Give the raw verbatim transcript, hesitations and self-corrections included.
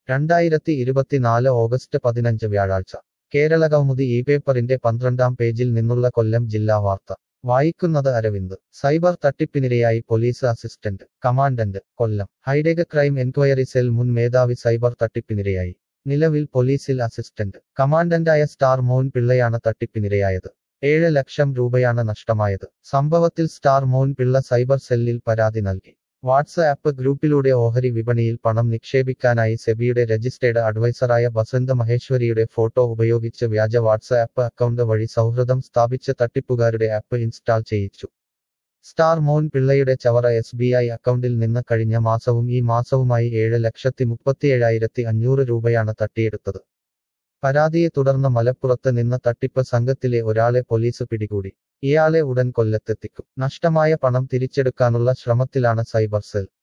രണ്ടായിരത്തി ഇരുപത്തിനാല് ഓഗസ്റ്റ് പതിനഞ്ച് വ്യാഴാഴ്ച കേരളകൗമുദി ഈ പേപ്പറിന്റെ പന്ത്രണ്ടാം പേജിൽ നിന്നുള്ള കൊല്ലം ജില്ലാ വാർത്ത വായിക്കുന്നത് അരവിന്ദ് സൈബർ തട്ടിപ്പിനിരയായി police assistant commandant Kollam hi-tech crime enquiry cell മുൻ മേധാവി സൈബർ തട്ടിപ്പിനിരയായി നിലവിൽ പോലീസിൽ അസിസ്റ്റന്റ് കമാൻഡന്റായ സ്റ്റാർ മോൻ പിള്ളയാണ് തട്ടിപ്പിനിരയായത് ഏഴ് ലക്ഷം രൂപയാണ് നഷ്ടമായത് സംഭവത്തിൽ സ്റ്റാർ മോൻ പിള്ള സൈബർ സെല്ലിൽ പരാതി നൽകി വാട്സ്ആപ്പ് ഗ്രൂപ്പിലൂടെ ഓഹരി വിപണിയിൽ പണം നിക്ഷേപിക്കാനായി സെബിയുടെ രജിസ്റ്റേർഡ് അഡ്വൈസറായ ബസന്ത് മഹേശ്വരിയുടെ ഫോട്ടോ ഉപയോഗിച്ച് വ്യാജ വാട്സ്ആപ്പ് അക്കൗണ്ട് വഴി സൗഹൃദം സ്ഥാപിച്ച് തട്ടിപ്പുകാരുടെ ആപ്പ് ഇൻസ്റ്റാൾ ചെയ്യിച്ചു സ്റ്റാർ മോൻ പിള്ളയുടെ ചവറ എസ് ബി ഐ അക്കൗണ്ടിൽ നിന്ന് കഴിഞ്ഞ മാസവും ഈ മാസവുമായി ഏഴ് ലക്ഷത്തി മുപ്പത്തിയേഴായിരത്തി അഞ്ഞൂറ് രൂപയാണ് തട്ടിയെടുത്തത് പരാതിയെ തുടർന്ന് മലപ്പുറത്ത് നിന്ന് തട്ടിപ്പ് സംഘത്തിലെ ഒരാളെ പോലീസ് പിടികൂടി ഇയാളെ ഉടൻ കൊല്ലത്തെത്തിക്കും നഷ്ടമായ പണം തിരിച്ചെടുക്കാനുള്ള ശ്രമത്തിലാണ് സൈബർ സെൽ